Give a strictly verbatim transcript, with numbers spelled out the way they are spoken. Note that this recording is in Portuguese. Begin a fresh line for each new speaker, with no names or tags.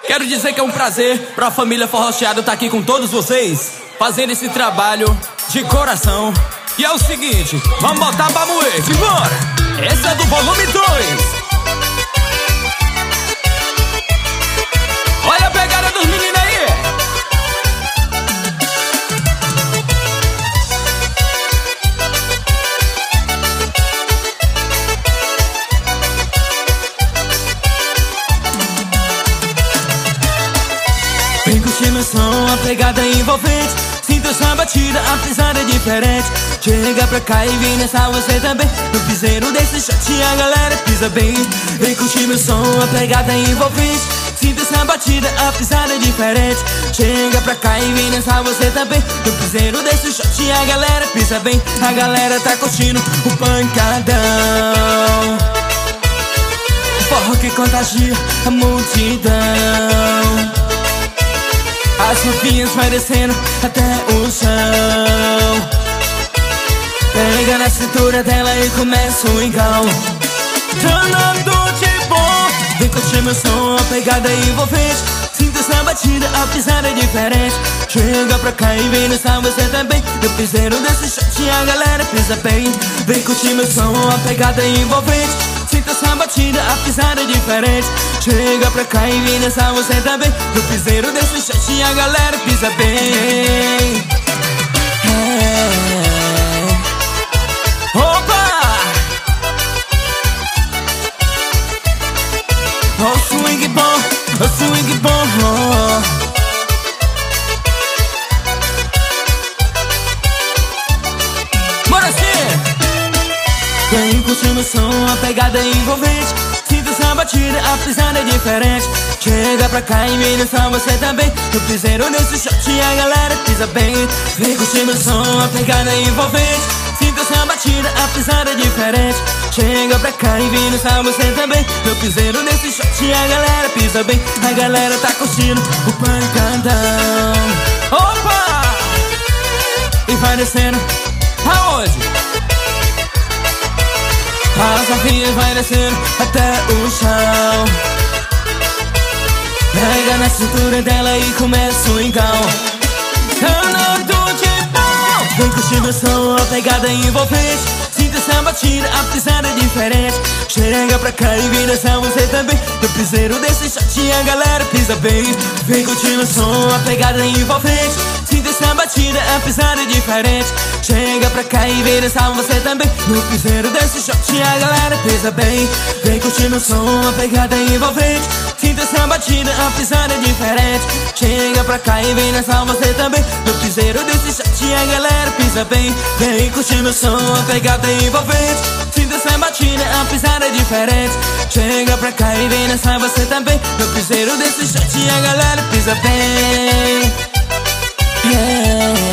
Quero dizer que é um prazer pra família Forrocheado estar aqui com todos vocês, fazendo esse trabalho de coração. E é o seguinte, vamos botar pra moer, simbora! Esse é do volume dois. Olha a pegada dos meninos aí. Vem curtir meu som, a pegada envolvente. Sinta essa batida, a pisada é diferente. Chega pra cá e vem nessa você também. No piseiro desse shot a galera pisa bem. Vem curtir meu som, a pegada envolvente. Sinta essa batida, a pisada é diferente. Chega pra cá e vem nessa você também. No piseiro desse shot a galera pisa bem. A galera tá curtindo o pancadão, o forró que contagia a multidão. As novinhas vai descendo até o chão. Pega na cintura dela e começa o engal. Danado de bom. Vem curtir meu som, a pegada envolvente. Sinta essa batida, a pisada é diferente. Chega pra cá e vem nessa você também. No piseiro desse shot a galera pisa bem. Vem curtir meu som, a pegada envolvente. Sinta essa batida, a pisada é diferente. Chega pra cá e vem nessa você também. No piseiro desse shot a galera pisa bem. É. Opa! O swing bom, o swing bom. Bora sim! Vem curtir meu som, a pegada é envolvente. Sinta essa batida, a pisada é diferente. Chega pra cá e vem dançar você também. No piseiro nesse shot a galera pisa bem. Vem curtir meu som, a pegada é envolvente. Sinta essa batida, a pisada é diferente. Chega pra cá e vem dançar você também. No piseiro nesse shot a galera pisa bem. A galera tá curtindo o pancadão. Opa! E vai descendo aonde? As novinhas vai descendo até o chão. Pega na cintura dela e começa o engal. Danado de bom. Vem curtir meu som, a pegada envolvente. Sinta essa batida, a pisada é diferente. Chega pra cá e vem dançar você também. No piseiro desse shot a galera pisa bem. Vem curtir meu som, a pegada envolvente. Sinta essa batida, a pisada é diferente. Chega pra cá e vem dançar você também. No piseiro desse shot a galera pisa bem. Vem curtir meu som, a pegada envolvente. Sinta essa batida, a pisada é diferente. Chega pra cá e vem dançar você também. No piseiro desse shot a galera pisa bem. Vem curtir meu som, a pegada envolvente. Sinta essa batida, a pisada é diferente. Chega pra cá e vem dançar você também. No piseiro desse shot a galera pisa bem. Yeah.